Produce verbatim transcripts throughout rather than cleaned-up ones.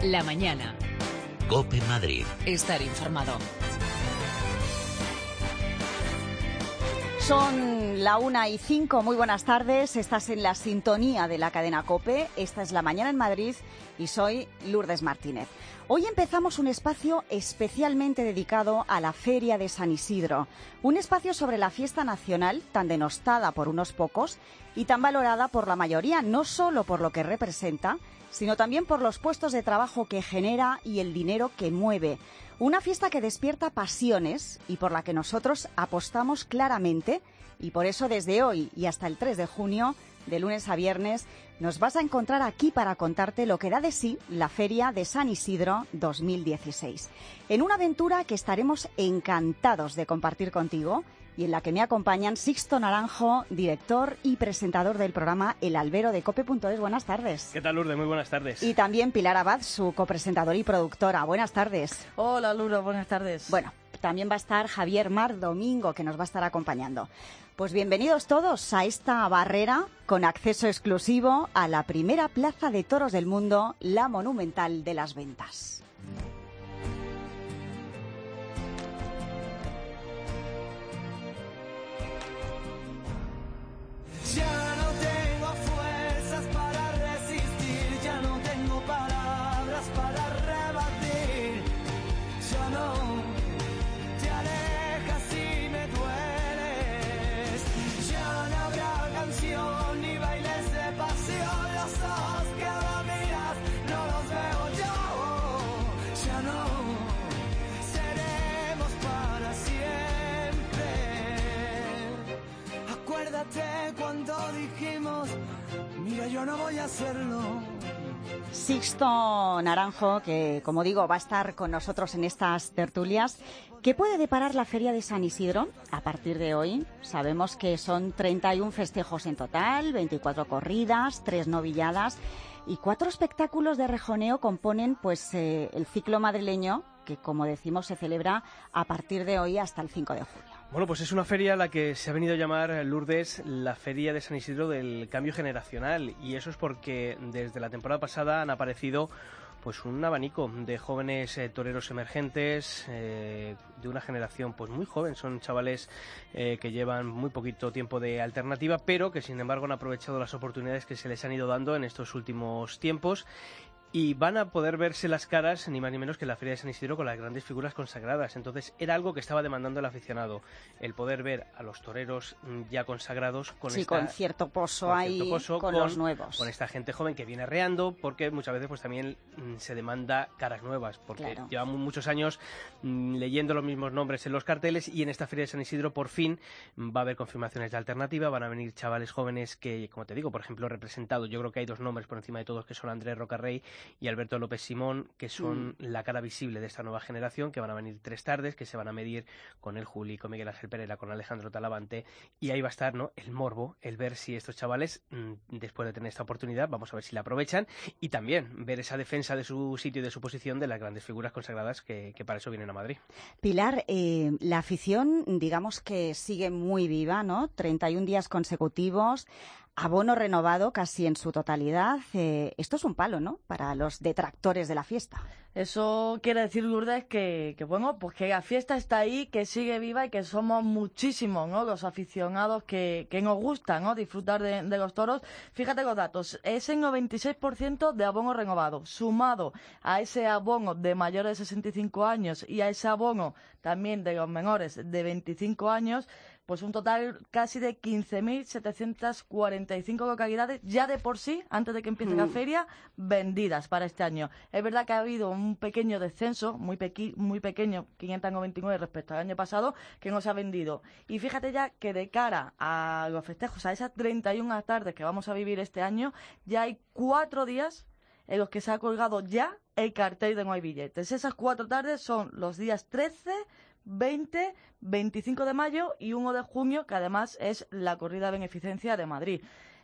La mañana. COPE Madrid. Estar informado. Son la una y cinco, muy buenas tardes, estás en la sintonía de la cadena COPE, esta es La Mañana en Madrid y soy Lourdes Martínez. Hoy empezamos un espacio especialmente dedicado a la Feria de San Isidro, un espacio sobre la fiesta nacional tan denostada por unos pocos y tan valorada por la mayoría, no solo por lo que representa, sino también por los puestos de trabajo que genera y el dinero que mueve. Una fiesta que despierta pasiones y por la que nosotros apostamos claramente, y por eso desde hoy y hasta el tres de junio, de lunes a viernes, nos vas a encontrar aquí para contarte lo que da de sí la Feria de San Isidro dos mil dieciséis. En una aventura que estaremos encantados de compartir contigo y en la que me acompañan Sixto Naranjo, director y presentador del programa El Albero de cope punto es. Buenas tardes. ¿Qué tal, Lourdes? Muy buenas tardes. Y también Pilar Abad, su copresentadora y productora. Buenas tardes. Hola, Lourdes, buenas tardes. Bueno, también va a estar Javier Mar Domingo, que nos va a estar acompañando. Pues bienvenidos todos a esta barrera con acceso exclusivo a la primera plaza de toros del mundo, la Monumental de las Ventas. Ya no tengo fuerzas para resistir, ya no tengo palabras para rebatir, ya no te alejas y me dueles, ya no habrá canción ni bailes de pasión, los ojos que ahora miras no los veo yo, ya no seremos para siempre. Acuérdate cuando dijimos, mira, yo no voy a hacerlo. Sixto Naranjo, que como digo va a estar con nosotros en estas tertulias. ¿Qué puede deparar la Feria de San Isidro a partir de hoy? Sabemos que son treinta y uno festejos en total, veinticuatro corridas, tres novilladas y cuatro espectáculos de rejoneo componen pues eh, el ciclo madrileño que, como decimos, se celebra a partir de hoy hasta el cinco de junio. Bueno, pues es una feria a la que se ha venido a llamar, Lourdes, la Feria de San Isidro del Cambio Generacional, y eso es porque desde la temporada pasada han aparecido pues un abanico de jóvenes eh, toreros emergentes, eh, de una generación pues muy joven, son chavales eh, que llevan muy poquito tiempo de alternativa, pero que sin embargo han aprovechado las oportunidades que se les han ido dando en estos últimos tiempos. Y van a poder verse las caras, ni más ni menos que en la Feria de San Isidro, con las grandes figuras consagradas. Entonces era algo que estaba demandando el aficionado, el poder ver a los toreros ya consagrados con, sí, esta, con cierto pozo con ahí, cierto poso, con, con los nuevos. Con esta gente joven que viene arreando, porque muchas veces pues también mm, se demanda caras nuevas, porque claro, llevamos muchos años mm, leyendo los mismos nombres en los carteles, y en esta Feria de San Isidro por fin va a haber confirmaciones de alternativa, van a venir chavales jóvenes que, como te digo, por ejemplo, representados, yo creo que hay dos nombres por encima de todos, que son Andrés Rocarrey y Alberto López Simón, que son mm. la cara visible de esta nueva generación, que van a venir tres tardes, que se van a medir con el Juli, con Miguel Ángel Pereira, con Alejandro Talavante, y ahí va a estar, ¿no?, el morbo, el ver si estos chavales, mmm, después de tener esta oportunidad, vamos a ver si la aprovechan, y también ver esa defensa de su sitio y de su posición de las grandes figuras consagradas que, que para eso vienen a Madrid. Pilar, eh, la afición, digamos que sigue muy viva, ¿no? treinta y un días consecutivos, abono renovado casi en su totalidad. Eh, esto es un palo, ¿no?, para los detractores de la fiesta. Eso quiere decir, Lourdes, que, que bueno, pues que la fiesta está ahí, que sigue viva y que somos muchísimos, ¿no?, los aficionados que, que nos gusta, ¿no?, disfrutar de, de los toros. Fíjate los datos, ese noventa y seis por ciento de abono renovado, sumado a ese abono de mayores de sesenta y cinco años y a ese abono también de los menores de veinticinco años, pues un total casi de quince mil setecientas cuarenta y cinco localidades ya de por sí, antes de que empiece mm. la feria, vendidas para este año. Es verdad que ha habido un pequeño descenso, muy, pequi, muy pequeño, quinientos noventa y nueve respecto al año pasado, que no se ha vendido. Y fíjate ya que de cara a los festejos, a esas treinta y una tardes que vamos a vivir este año, ya hay cuatro días en los que se ha colgado ya el cartel de No hay billetes. Esas cuatro tardes son los días trece, veinte, veinticinco de mayo y uno de junio, que además es la corrida de beneficencia de Madrid.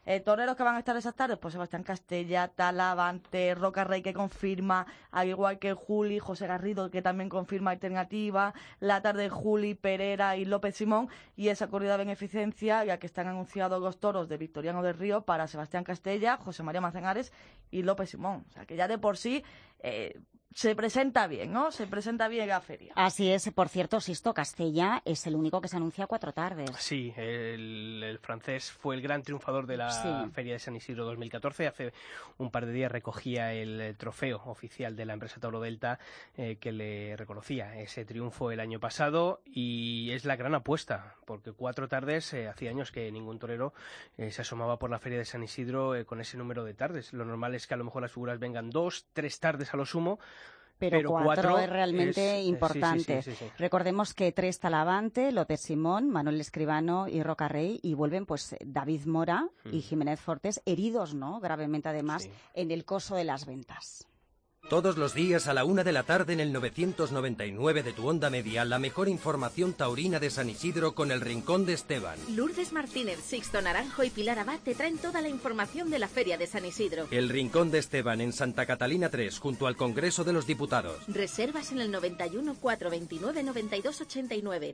Eh, toreros que van a estar esas tardes, pues Sebastián Castella, Talavante, Roca Rey que confirma, al igual que Juli, José Garrido que también confirma alternativa, la tarde Juli, Pereira y López Simón, y esa corrida de beneficencia, ya que están anunciados los toros de Victoriano del Río para Sebastián Castella, José María Manzanares y López Simón. O sea que ya de por sí eh, se presenta bien, ¿no? Se presenta bien la feria. Así es, por cierto, Sisto Castella es el único que se anuncia cuatro tardes. Sí, el, el francés fue el gran triunfador de la Sí. Feria de San Isidro dos mil catorce. Hace un par de días recogía el trofeo oficial de la empresa Tauro Delta eh, que le reconocía ese triunfo el año pasado, y es la gran apuesta, porque cuatro tardes, eh, hacía años que ningún torero eh, se asomaba por la Feria de San Isidro eh, con ese número de tardes. Lo normal es que a lo mejor las figuras vengan dos, tres tardes a lo sumo, Pero, Pero cuatro, cuatro es realmente es- importante. sí, sí, sí, sí. Recordemos que tres Talavante, López Simón, Manuel Escribano y Roca Rey, y vuelven pues David Mora y Mm. Jiménez Fortes, heridos, ¿no? Gravemente además, Sí. en el coso de las ventas. Todos los días a la una de la tarde en el novecientos noventa y nueve de tu onda media, la mejor información taurina de San Isidro con el Rincón de Esteban. Lourdes Martínez, Sixto Naranjo y Pilar Abad te traen toda la información de la Feria de San Isidro. El Rincón de Esteban en Santa Catalina tres, junto al Congreso de los Diputados. Reservas en el noventa y uno, cuatrocientos veintinueve, noventa y dos ochenta y nueve.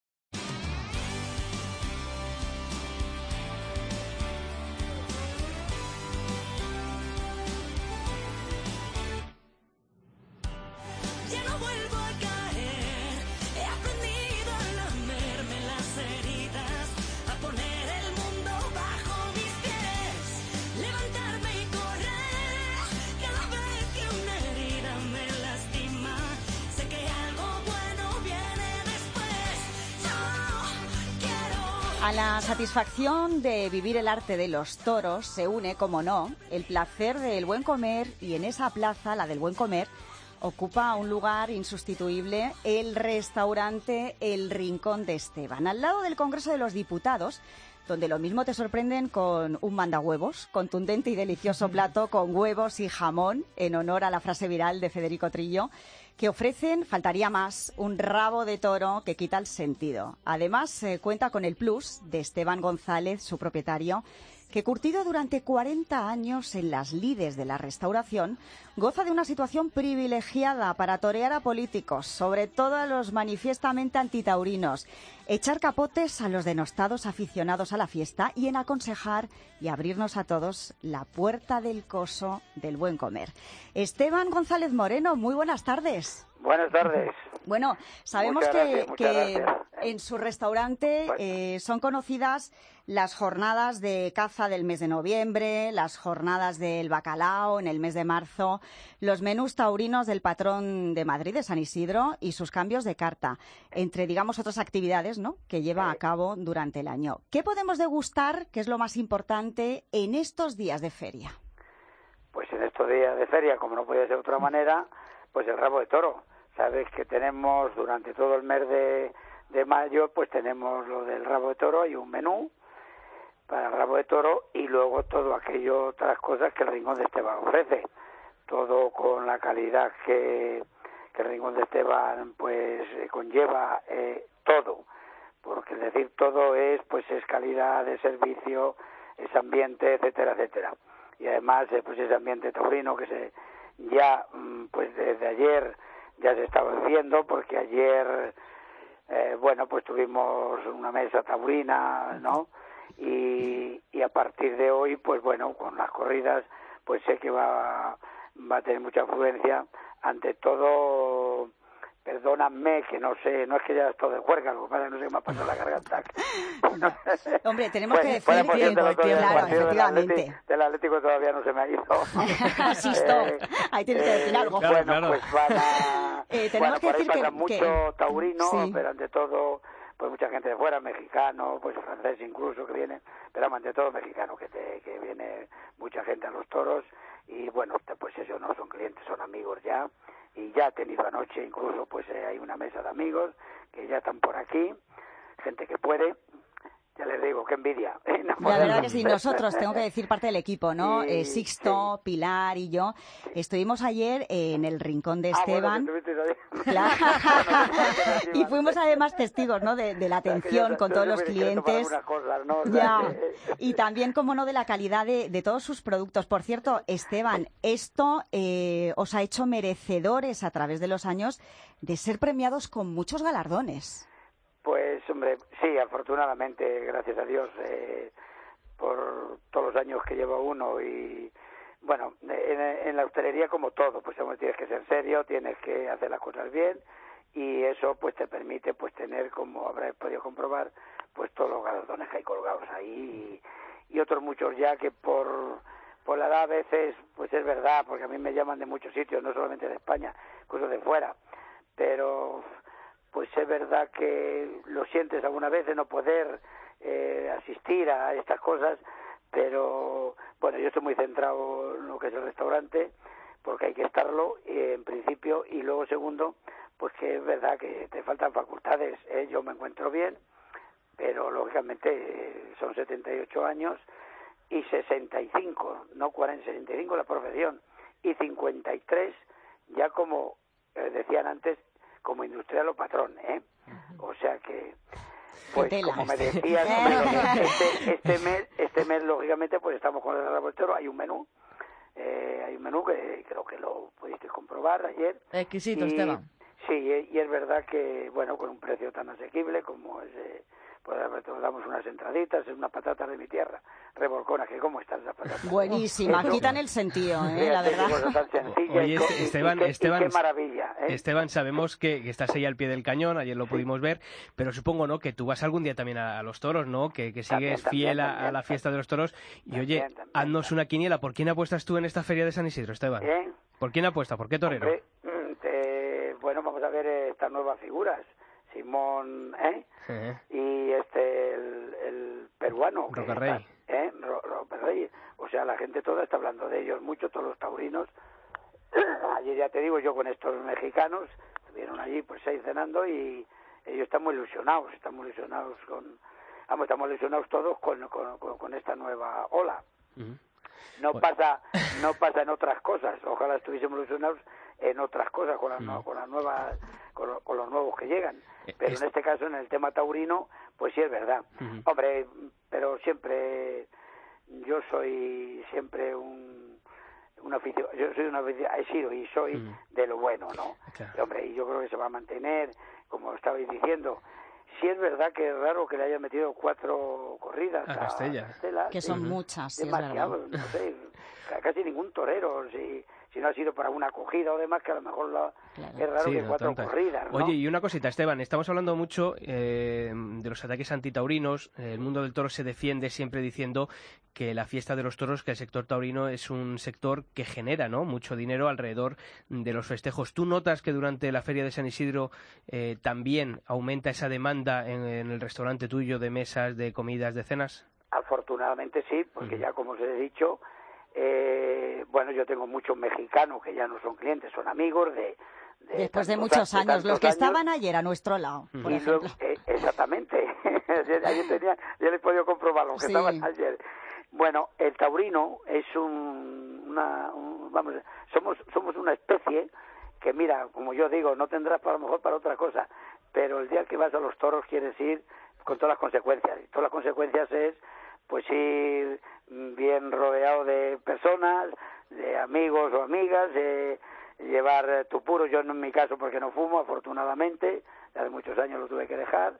Ya no vuelvo a caer, he aprendido a lamerme las heridas, a poner el mundo bajo mis pies, levantarme y correr. Cada vez que una herida me lastima, sé que algo bueno viene después. Yo quiero... A la satisfacción de vivir el arte de los toros se une, como no, el placer del buen comer, y en esa plaza, la del buen comer, ocupa un lugar insustituible el restaurante El Rincón de Esteban, al lado del Congreso de los Diputados, donde lo mismo te sorprenden con un mandahuevos, contundente y delicioso plato con huevos y jamón, en honor a la frase viral de Federico Trillo, que ofrecen, faltaría más, un rabo de toro que quita el sentido. Además, eh, cuenta con el plus de Esteban González, su propietario, que curtido durante cuarenta años en las lides de la restauración, goza de una situación privilegiada para torear a políticos, sobre todo a los manifiestamente antitaurinos, echar capotes a los denostados aficionados a la fiesta y en aconsejar y abrirnos a todos la puerta del coso del buen comer. Esteban González Moreno, muy buenas tardes. Buenas tardes. Bueno, sabemos Muchas que, gracias, muchas que gracias. en su restaurante Bueno. eh, son conocidas las jornadas de caza del mes de noviembre, las jornadas del bacalao en el mes de marzo, los menús taurinos del patrón de Madrid, de San Isidro, y sus cambios de carta, entre, digamos, otras actividades, ¿no?, que lleva a cabo durante el año. ¿Qué podemos degustar, que es lo más importante, en estos días de feria? Pues en estos días de feria, como no podía ser de otra manera, pues el rabo de toro. Sabes que tenemos durante todo el mes de, de mayo, pues tenemos lo del rabo de toro y un menú para el rabo de toro, y luego todo aquello, otras cosas que el Rincón de Esteban ofrece. Todo con la calidad que, que el Rincón de Esteban pues eh, conlleva, eh, todo. Porque es decir, todo es, pues es calidad de servicio, es ambiente, etcétera, etcétera. Y además, eh, pues ese ambiente taurino que se ya, mm, pues desde ayer ya se estaba viviendo, porque ayer, eh, bueno, pues tuvimos una mesa taurina, ¿no? Y, y a partir de hoy, pues bueno, con las corridas, pues sé que va, va a tener mucha afluencia. Ante todo, perdóname que no sé, no es que ya estoy de juerga, lo que pasa es que no sé qué me ha pasado la garganta. Hombre, tenemos Bueno, que decir bueno, por que, cierto, el otro día el claro, partido del efectivamente. Atleti- del Atlético todavía no se me ha ido. Asisto, Eh, ahí tienes que decir eh, algo. Claro, bueno, claro. pues van a... Eh, tenemos bueno, que por ahí decir que- pasa mucho que- taurino, sí. pero ante todo, pues mucha gente de fuera, mexicano, pues francés incluso que viene, pero ante todo mexicano, que, te, que viene mucha gente a los toros, y bueno, pues eso no son clientes, son amigos ya, y ya he tenido anoche incluso, pues eh, hay una mesa de amigos que ya están por aquí, gente que puede, Ya les digo, qué envidia. No La verdad que sí, nosotros, tengo que decir, parte del equipo, ¿no? Sí, Eh, Sixto, sí. Pilar y yo, estuvimos ayer en el Rincón de Ah, Esteban. bueno, que estuviste ahí. Claro. Bueno, Y fuimos además testigos, ¿no? De, de la o sea, que yo atención so- con yo todos soy los muy discreto para clientes. algunas cosas, ¿no? O sea, Ya. que- Y también, como no, de la calidad de, de todos sus productos. Por cierto, Esteban, esto eh, os ha hecho merecedores a través de los años de ser premiados con muchos galardones. Pues, hombre, sí, afortunadamente, gracias a Dios, eh, por todos los años que lleva uno y, bueno, en, en la hostelería como todo, pues hombre, tienes que ser serio, tienes que hacer las cosas bien y eso pues te permite pues tener, como habrás podido comprobar, pues todos los galardones que hay colgados ahí y, y otros muchos ya que por, por la edad a veces, pues es verdad, porque a mí me llaman de muchos sitios, no solamente de España, incluso de fuera, pero pues es verdad que lo sientes alguna vez de no poder eh, asistir a estas cosas, pero bueno, yo estoy muy centrado en lo que es el restaurante, porque hay que estarlo, eh, en principio, y luego segundo, pues que es verdad que te faltan facultades, ¿eh? Yo me encuentro bien, pero lógicamente eh, son setenta y ocho años y sesenta y cinco, no cuarenta, sesenta y cinco la profesión, y cincuenta y tres ya como eh, decían antes, como industrial o patrón, ¿eh? O sea que, pues tela. como me decías, este, este mes, este mes lógicamente, pues estamos con el rabo de toro, hay un menú, eh, hay un menú que creo que lo pudiste comprobar ayer. Exquisito, y, Esteban. Sí, y es verdad que, bueno, con un precio tan asequible como es, eh, pues nos damos unas entraditas, unas patatas de mi tierra, revolconas, que cómo están las patatas. Buenísima, Eso- quitan el sentido, ¿eh? La Fíjate qué verdad. cosa tan sencilla Oye, y, co- este- y- Esteban, y qué, y Esteban, qué maravilla, ¿eh? Esteban, sabemos que, que estás ahí al pie del cañón, ayer lo pudimos ver, pero supongo, ¿no?, que tú vas algún día también a, a los toros, ¿no?, que, que También, sigues también, fiel a, también, a la fiesta de los toros. Y oye, También, también, haznos también. una quiniela. ¿Por quién apuestas tú en esta feria de San Isidro, Esteban? ¿Eh? ¿Por quién apuestas? ¿Por qué torero? Hombre, mm, te- bueno, vamos a ver estas nuevas figuras. Simón, ¿eh? Eh, Y este, el, el peruano. que Rocarrey. está- ¿eh? Ro- Rocarrey. O sea, la gente toda está hablando de ellos mucho, todos los taurinos. Ayer ya te digo, yo con estos mexicanos, estuvieron allí pues seis cenando y ellos están muy ilusionados, están muy ilusionados con... Vamos, estamos ilusionados todos con, con, con, con esta nueva ola. ujú. No Bueno. pasa no pasa en otras cosas, ojalá estuviésemos ilusionados en otras cosas con las, no- con las nuevas con, lo- con los nuevos que llegan, Eh, pero es- en este caso en el tema taurino pues sí es verdad. Ujú. Hombre, pero siempre yo soy siempre un un aficio, yo soy un aficio- he sido y soy Ujú. de lo bueno, ¿no? Claro. Y, hombre, y yo creo que se va a mantener, como estabais diciendo. Sí es verdad que es raro que le hayan metido cuatro corridas A Castella. Castella, Que sí. son muchas, sí, es Demasiado, verdad. no sé, ca- casi ningún torero, si, si no ha sido para una acogida o demás, que a lo mejor la- Claro. es raro Sí, que no cuatro tantas. corridas, ¿no? Oye, y una cosita, Esteban, estamos hablando mucho eh, de los ataques antitaurinos. El mundo del toro se defiende siempre diciendo que la fiesta de los toros, que el sector taurino es un sector que genera, ¿no?, mucho dinero alrededor de los festejos. ¿Tú notas que durante la Feria de San Isidro eh, también aumenta esa demanda en, en el restaurante tuyo de mesas, de comidas, de cenas? Afortunadamente sí, porque Ujú. ya como os he dicho, eh, bueno, yo tengo muchos mexicanos que ya no son clientes, son amigos de... de Después de tantos muchos a- de años, los tantos que años. estaban ayer a nuestro lado, por Y ejemplo. luego, eh, exactamente, ayer tenía, ya le he podido comprobar los que Sí. estaban ayer. Bueno, el taurino es un, una, un- vamos, somos somos una especie que, mira, como yo digo, no tendrás para lo mejor para otra cosa, pero el día que vas a los toros quieres ir con todas las consecuencias, y todas las consecuencias es, pues ir bien rodeado de personas, de amigos o amigas, de llevar eh, tu puro, yo en mi caso porque no fumo, afortunadamente, hace muchos años lo tuve que dejar,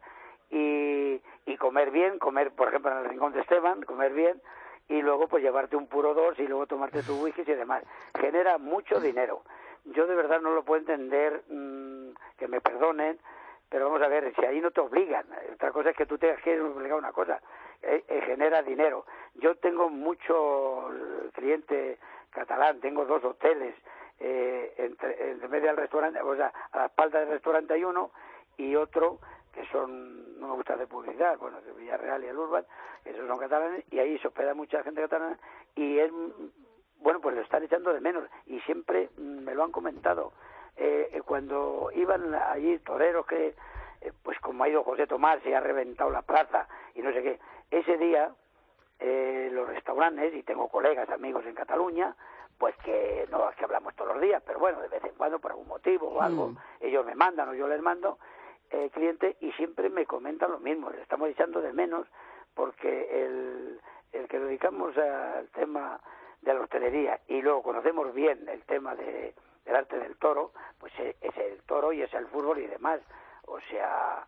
y, y comer bien, comer, por ejemplo, en el Rincón de Esteban, comer bien, y luego pues llevarte un puro dos y luego tomarte tu whisky y demás. Genera mucho dinero. Yo de verdad no lo puedo entender, mmm, que me perdonen, pero vamos a ver, si ahí no te obligan, otra cosa es que tú tengas que obligar una cosa, eh, eh, genera dinero. Yo tengo mucho cliente catalán, tengo dos hoteles, eh, entre, entre medio del restaurante, o sea, a la espalda del restaurante hay uno y otro que son, no me gusta hacer publicidad, bueno, de Villarreal y el Urban, esos son catalanes, y ahí se hospeda mucha gente catalana, y es, bueno, pues lo están echando de menos, y siempre me lo han comentado. Eh, cuando iban allí toreros que eh, pues como ha ido José Tomás y ha reventado la plaza y no sé qué, ese día eh, los restaurantes, y tengo colegas, amigos en Cataluña, pues que no es que hablamos todos los días, pero bueno, de vez en cuando por algún motivo o algo, mm. ellos me mandan o yo les mando eh, clientes y siempre me comentan lo mismo, le estamos echando de menos porque el, el que dedicamos al tema de la hostelería y luego conocemos bien el tema de, del arte del toro, pues es, es el toro y es el fútbol y demás, o sea,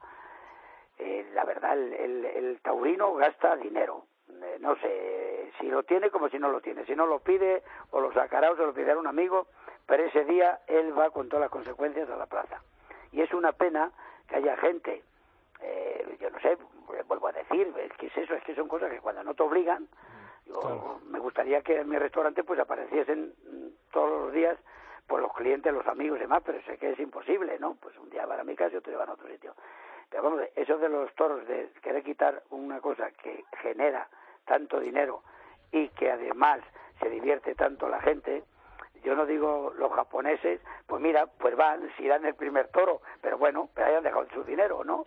eh, la verdad el, el, el taurino gasta dinero, eh, no sé si lo tiene como si no lo tiene, si no lo pide o lo sacará o se lo pedirá a un amigo, pero ese día él va con todas las consecuencias a la plaza y es una pena que haya gente, eh, yo no sé, vuelvo a decir, es que es eso, es que son cosas que cuando no te obligan, yo, claro. me gustaría que en mi restaurante pues apareciesen todos los días pues los clientes, los amigos y demás, pero sé que es imposible, ¿no? Pues un día van a mi casa y otro día van a otro sitio. Pero vamos, eso de los toros, de querer quitar una cosa que genera tanto dinero y que además se divierte tanto la gente, yo no digo los japoneses, pues mira, pues van, si dan el primer toro, pero bueno, pero hayan dejado su dinero, ¿no?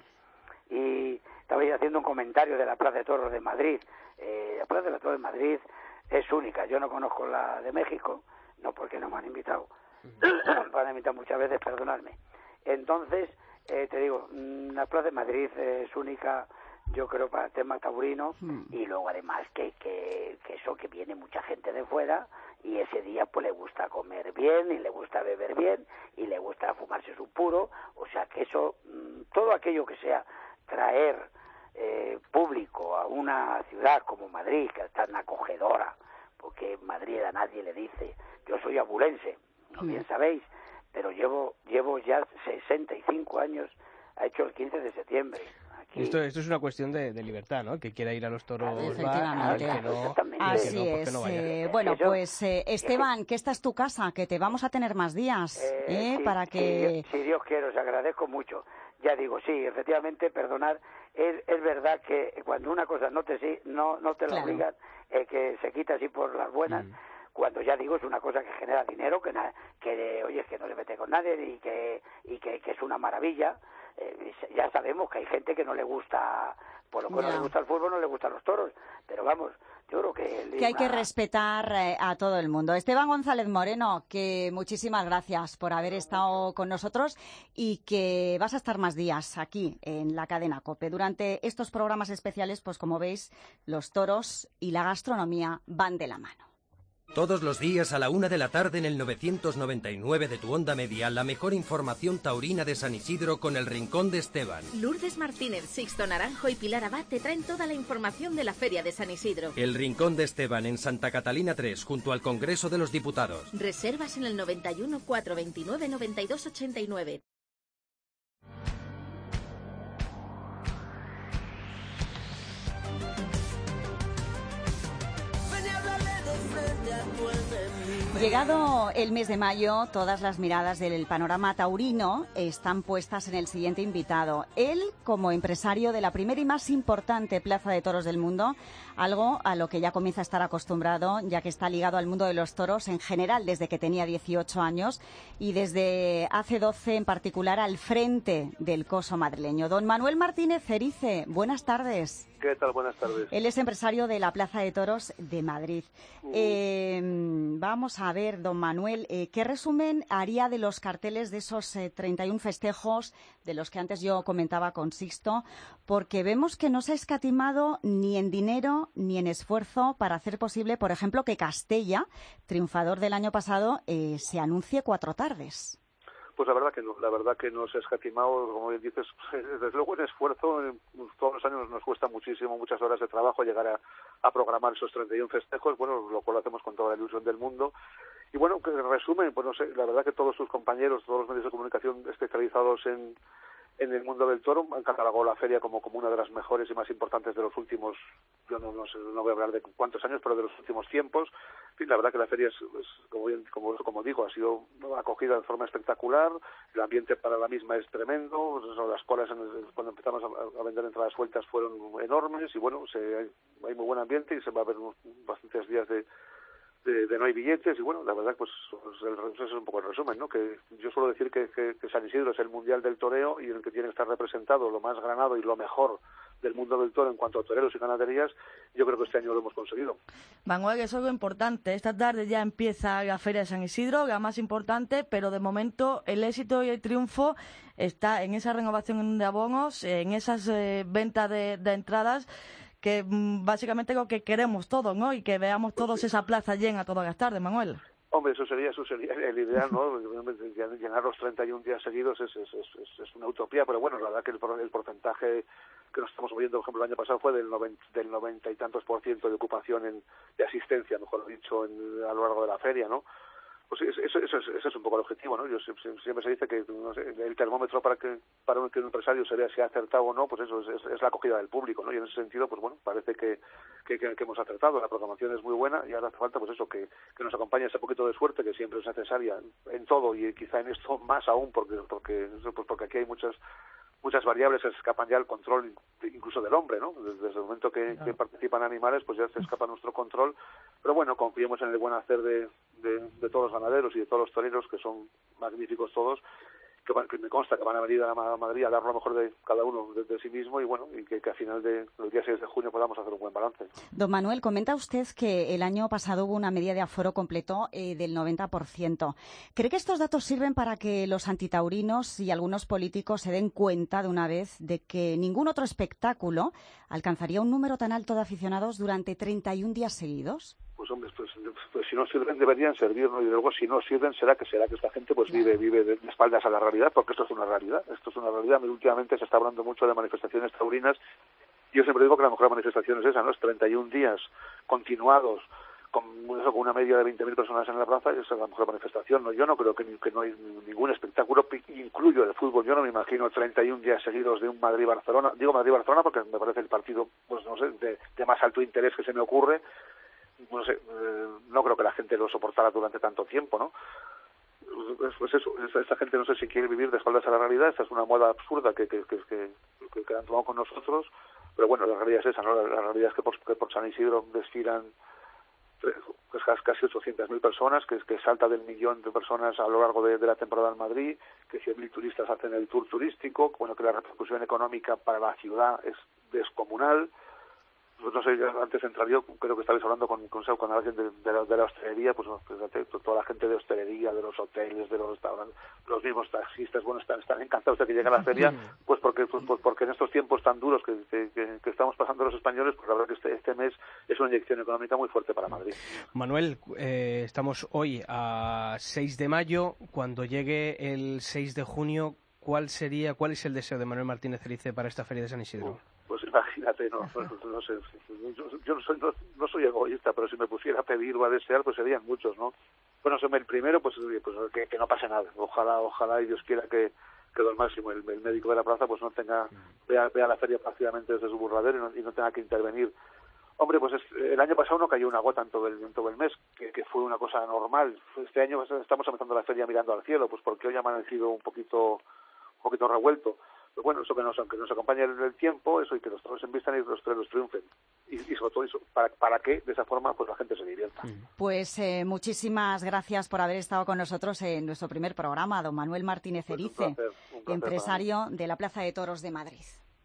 Y estaba haciendo un comentario de la Plaza de Toros de Madrid. Eh, la Plaza de Toros de Madrid es única, yo no conozco la de México, no porque no me han invitado, me han invitado muchas veces, perdonadme. Entonces, eh, te digo, la Plaza de Madrid es única, yo creo, para el tema taurino, mm. y luego además que, que, que eso, que viene mucha gente de fuera y ese día pues le gusta comer bien y le gusta beber bien y le gusta fumarse su puro, o sea que eso, todo aquello que sea traer eh, público a una ciudad como Madrid, que es tan acogedora, porque Madrid a nadie le dice, yo soy abulense, no mm. bien sabéis, pero llevo llevo ya sesenta y cinco años, ha hecho el quince de septiembre. Aquí. Esto, esto es una cuestión de, de libertad, ¿no? Que quiera ir a los toros va, y el que no, así el que no, es. no vaya. Eh, bueno, Eso, pues eh, Esteban, que esta es tu casa, que te vamos a tener más días, ¿eh? eh sí, para que... Si, si Dios quiere, os agradezco mucho. Ya digo, sí, efectivamente, perdonar, es, es verdad que cuando una cosa no te, no, no te la claro. obligan, eh, que se quita así por las buenas, mm. cuando ya digo es una cosa que genera dinero, que, na, que oye, es que no se mete con nadie y que, y que, que es una maravilla. Eh, ya sabemos que hay gente que no le gusta, por lo que no le gusta el fútbol, no le gustan los toros, pero vamos, yo creo que... Que hay que respetar eh, a todo el mundo. Esteban González Moreno, que muchísimas gracias por haber estado con nosotros y que vas a estar más días aquí en la cadena COPE. Durante estos programas especiales, pues como veis, los toros y la gastronomía van de la mano. Todos los días a la una de la tarde en el novecientos noventa y nueve de tu onda media, la mejor información taurina de San Isidro con el Rincón de Esteban. Lourdes Martínez, Sixto Naranjo y Pilar Abad te traen toda la información de la Feria de San Isidro. El Rincón de Esteban en Santa Catalina tres, junto al Congreso de los Diputados. Reservas en el noventa y uno, cuatrocientos veintinueve, noventa y dos ochenta y nueve. Llegado el mes de mayo, todas las miradas del panorama taurino están puestas en el siguiente invitado. Él, como empresario de la primera y más importante plaza de toros del mundo, algo a lo que ya comienza a estar acostumbrado, ya que está ligado al mundo de los toros en general desde que tenía dieciocho años y desde hace doce en particular al frente del coso madrileño. Don Manuel Martínez Cerice, buenas tardes. ¿Qué tal? Buenas tardes. Él es empresario de la Plaza de Toros de Madrid. Uh. Eh, vamos a ver, don Manuel, eh, ¿qué resumen haría de los carteles de esos eh, treinta y uno festejos de los que antes yo comentaba con Sixto? Porque vemos que no se ha escatimado ni en dinero ni en esfuerzo para hacer posible, por ejemplo, que Castella, triunfador del año pasado, eh, se anuncie cuatro tardes. Pues la verdad que no, la verdad que no se ha escatimado, como bien dices, desde luego el esfuerzo, todos los años nos cuesta muchísimo, muchas horas de trabajo llegar a, a programar esos treinta y uno festejos, bueno, lo cual lo hacemos con toda la ilusión del mundo. Y bueno, que resumen, pues no sé, la verdad que todos sus compañeros, todos los medios de comunicación especializados en, en el mundo del toro han catalogado la feria como, como una de las mejores y más importantes de los últimos, yo no, no sé, no voy a hablar de cuántos años, pero de los últimos tiempos. En fin, la verdad que la feria es, es como, bien, como, como digo, ha sido acogida de forma espectacular, el ambiente para la misma es tremendo, las colas en el, cuando empezamos a, a vender entradas sueltas fueron enormes y bueno, se, hay, hay muy buen ambiente y se va a ver unos, bastantes días de de, de no hay billetes, y bueno, la verdad pues, pues el, ese es un poco el resumen, ¿no? Que yo suelo decir que, que, que San Isidro es el mundial del toreo y en el que tiene que estar representado lo más granado y lo mejor del mundo del toro en cuanto a toreros y ganaderías. Yo creo que este año lo hemos conseguido. Manuel, eso es lo importante. Esta tarde ya empieza la Feria de San Isidro, la más importante, pero de momento el éxito y el triunfo está en esa renovación de abonos, en esas eh, ventas de, de entradas, que básicamente es lo que queremos todos, ¿no? Y que veamos todos esa plaza llena todas las tardes, Manuel. Hombre, eso sería, eso sería el ideal, ¿no? Llenar los treinta y un días seguidos es, es, es, es una utopía, pero bueno, la verdad que el, el porcentaje que nos estamos moviendo, por ejemplo, el año pasado fue del noventa, del noventa y tantos por ciento de ocupación, en, de asistencia, mejor dicho, en, a lo largo de la feria, ¿no? Pues eso, eso, eso, es, eso es un poco el objetivo, ¿no? Yo siempre se dice que no sé, el termómetro para que para un, que un empresario se vea si ha acertado o no, pues eso es, es, es la acogida del público, ¿no? Y en ese sentido, pues bueno, parece que, que, que, que hemos acertado. La programación es muy buena y ahora hace falta, pues eso, que, que nos acompañe ese poquito de suerte que siempre es necesaria en todo y quizá en esto más aún, porque porque pues porque aquí hay muchas muchas variables que se escapan ya al control incluso del hombre, ¿no? Desde, desde el momento que, que participan animales, pues ya se escapa nuestro control. Pero bueno, confiemos en el buen hacer de, de, de todos los ganaderos y de todos los toreros, que son magníficos todos, que, van, que me consta que van a venir a Madrid a dar lo mejor de cada uno de, de sí mismo y bueno, y que, que a final de los días seis de junio podamos hacer un buen balance. Don Manuel, comenta usted que el año pasado hubo una media de aforo completo eh, del noventa por ciento. ¿Cree que estos datos sirven para que los antitaurinos y algunos políticos se den cuenta de una vez de que ningún otro espectáculo alcanzaría un número tan alto de aficionados durante treinta y un días seguidos? Pues hombre, pues, pues si no sirven deberían servirnos, y luego si no sirven será que será que esta gente pues vive vive de espaldas a la realidad, porque esto es una realidad, esto es una realidad. Últimamente se está hablando mucho de manifestaciones taurinas. Yo siempre digo que la mejor manifestación es esa, ¿no? Es treinta y un días continuados con, eso, con una media de veinte mil personas en la plaza, y esa es la mejor manifestación, ¿no? Yo no creo que, que no hay ningún espectáculo, incluyo el fútbol. Yo no me imagino treinta y un días seguidos de un Madrid-Barcelona. Digo Madrid-Barcelona porque me parece el partido, pues no sé, de, de más alto interés que se me ocurre. No sé, eh, no creo que la gente lo soportara durante tanto tiempo, ¿no? Pues, pues eso, esta gente no sé si quiere vivir de espaldas a la realidad. Esta es una moda absurda que que, que, que, que, que han tomado con nosotros, pero bueno, la realidad es esa, ¿no? La, la realidad es que por, que por San Isidro desfilan pues, casi ochocientas mil personas, que, que salta del millón de personas a lo largo de, de la temporada en Madrid, que cien mil turistas hacen el tour turístico, bueno, que la repercusión económica para la ciudad es descomunal. Pues no sé, antes de entrar yo, creo que estabais hablando con, con, con alguien de, de, la, de la hostelería, pues fíjate, toda la gente de hostelería, de los hoteles, de los restaurantes, los mismos taxistas, bueno, están, están encantados de que llegue a la feria, pues porque pues, pues porque en estos tiempos tan duros que, que, que, que estamos pasando los españoles, pues la verdad que este, este mes es una inyección económica muy fuerte para Madrid. Manuel, eh, estamos hoy a seis de mayo, cuando llegue el seis de junio, ¿cuál sería, cuál es el deseo de Manuel Martínez Erice para esta Feria de San Isidro? Uh. Pues imagínate, no, no, no sé, yo, yo no, soy, no, no soy egoísta, pero si me pusiera a pedir o a desear, pues serían muchos, ¿no? Bueno, el primero, pues, pues que, que no pase nada. Ojalá, ojalá y Dios quiera que, que Don Máximo, el, el médico de la plaza, pues no tenga, vea, vea la feria prácticamente desde su burladero y no, y no tenga que intervenir. Hombre, pues es, el año pasado no cayó una gota en todo el, en todo el mes, que, que fue una cosa normal. Este año estamos empezando la feria mirando al cielo, pues porque hoy ha amanecido un poquito, un poquito revuelto. Pero bueno, eso que nos, que nos acompañe el, el tiempo, eso y que los toros se envistan y los toros triunfen. Y, y sobre todo eso, para, para que de esa forma pues la gente se divierta. Pues eh, muchísimas gracias por haber estado con nosotros en nuestro primer programa, don Manuel Martínez Erice, pues un placer, un placer, empresario de la Plaza de Toros de Madrid.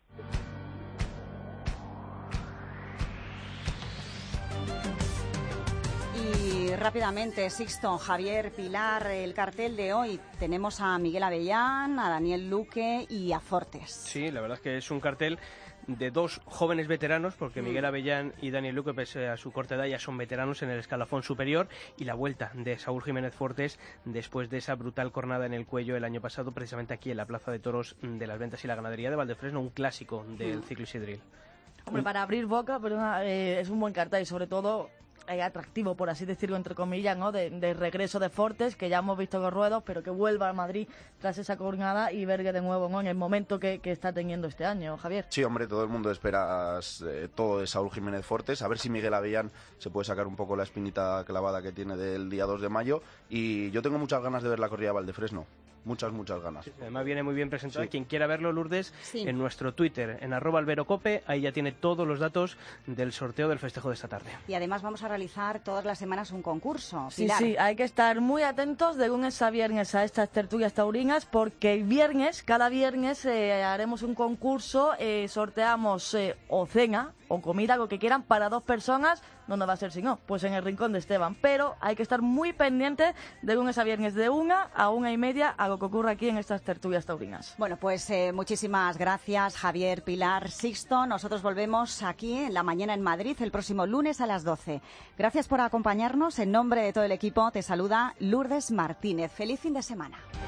Y rápidamente, Sixto, Javier, Pilar, el cartel de hoy. Tenemos a Miguel Avellán, a Daniel Luque y a Fortes. Sí, la verdad es que es un cartel de dos jóvenes veteranos, porque Miguel Avellán y Daniel Luque, pese a su corta edad, ya son veteranos en el escalafón superior, y la vuelta de Saúl Jiménez Fortes después de esa brutal cornada en el cuello el año pasado, precisamente aquí en la Plaza de Toros de las Ventas y la Ganadería de Valdefresno, un clásico del ciclo isidril. Hombre, para abrir boca, pero eh, es un buen cartel y sobre todo eh, atractivo, por así decirlo, entre comillas, ¿no? De, de regreso de Fortes, que ya hemos visto los ruedos, pero que vuelva a Madrid tras esa jornada y vergue de nuevo, ¿no? En el momento que, que está teniendo este año, Javier. Sí, hombre, todo el mundo espera eh, todo de Saúl Jiménez Fortes, a ver si Miguel Avellán se puede sacar un poco la espinita clavada que tiene del día dos de mayo, y yo tengo muchas ganas de ver la corrida de Valdefresno. Muchas, muchas ganas. Sí, además viene muy bien presentado. Sí. Quien quiera verlo, Lourdes, sí. En nuestro Twitter, en arroba alberocope, ahí ya tiene todos los datos del sorteo del festejo de esta tarde. Y además vamos a realizar todas las semanas un concurso. Sí, Pilar. sí, hay que estar muy atentos de lunes a viernes a estas tertulias taurinas, porque el viernes, cada viernes, eh, haremos un concurso, eh, sorteamos eh, o cena o comida, lo que quieran, para dos personas. ¿Dónde va a ser si no? Pues en el Rincón de Esteban. Pero hay que estar muy pendientes de lunes a viernes, de una a una y media, a lo que ocurre aquí en estas tertulias taurinas. Bueno, pues eh, muchísimas gracias, Javier, Pilar, Sixto. Nosotros volvemos aquí en La Mañana en Madrid el próximo lunes a las doce. Gracias por acompañarnos. En nombre de todo el equipo te saluda Lourdes Martínez. Feliz fin de semana.